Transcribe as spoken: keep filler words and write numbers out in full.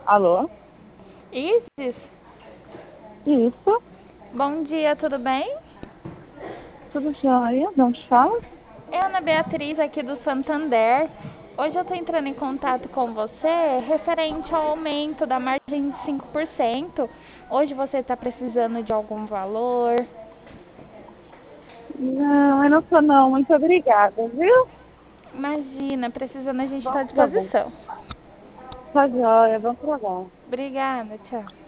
Alô? Isis, Isso, bom dia, tudo bem? tudo jóia? De onde fala? É Ana Beatriz aqui do Santander. Hoje eu estou entrando em contato com você referente ao aumento da margem de cinco por cento. Hoje você está precisando de algum valor? Não, eu não tô não. Muito obrigada, viu? Imagina, precisando a gente está à Vamos trabalhar. disposição. Tá jóia, vamos trabalhar. Obrigada, tchau.